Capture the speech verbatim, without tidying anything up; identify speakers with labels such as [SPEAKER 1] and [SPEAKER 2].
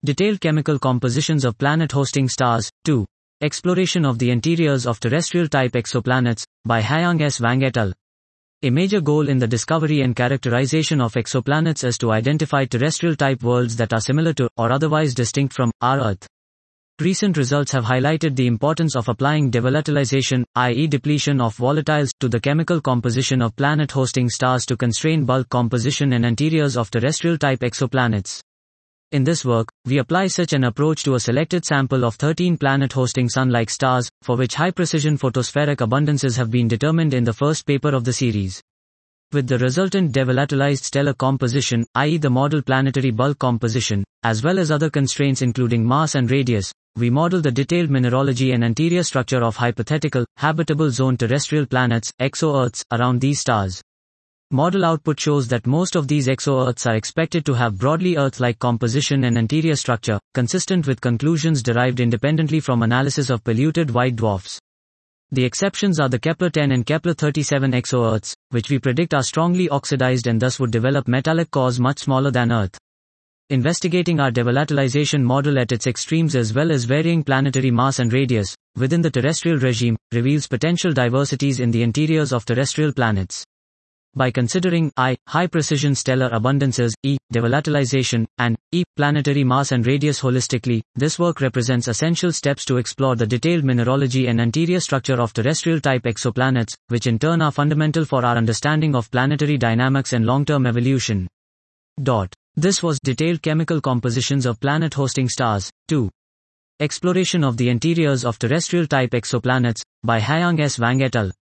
[SPEAKER 1] Detailed chemical compositions of planet-hosting stars. two. Exploration of the interiors of terrestrial-type exoplanets, by Haiyang S. Wang et al. A major goal in the discovery and characterization of exoplanets is to identify terrestrial-type worlds that are similar to, or otherwise distinct from, our Earth. Recent results have highlighted the importance of applying devolatilization, that is depletion of volatiles, to the chemical composition of planet-hosting stars to constrain bulk composition and interiors of terrestrial-type exoplanets. In this work, we apply such an approach to a selected sample of thirteen planet-hosting Sun-like stars, for which high-precision photospheric abundances have been determined in the first paper of the series. With the resultant devolatilized stellar composition, that is the model planetary bulk composition, as well as other constraints including mass and radius, we model the detailed mineralogy and interior structure of hypothetical, habitable zone terrestrial planets, exo-Earths, around these stars. Model output shows that most of these exo-Earths are expected to have broadly Earth-like composition and interior structure, consistent with conclusions derived independently from analysis of polluted white dwarfs. The exceptions are the Kepler ten and Kepler thirty-seven exo-Earths, which we predict are strongly oxidized and thus would develop metallic cores much smaller than Earth. Investigating our devolatilization model at its extremes as well as varying planetary mass and radius, within the terrestrial regime, reveals potential diversities in the interiors of terrestrial planets. By considering I, high-precision stellar abundances, E, devolatilization, and E, planetary mass and radius holistically, this work represents essential steps to explore the detailed mineralogy and interior structure of terrestrial-type exoplanets, which in turn are fundamental for our understanding of planetary dynamics and long-term evolution. Dot. This was Detailed Chemical Compositions of Planet-Hosting Stars. two. Exploration of the Interiors of Terrestrial-Type Exoplanets, by Haiyang S. Wang et al.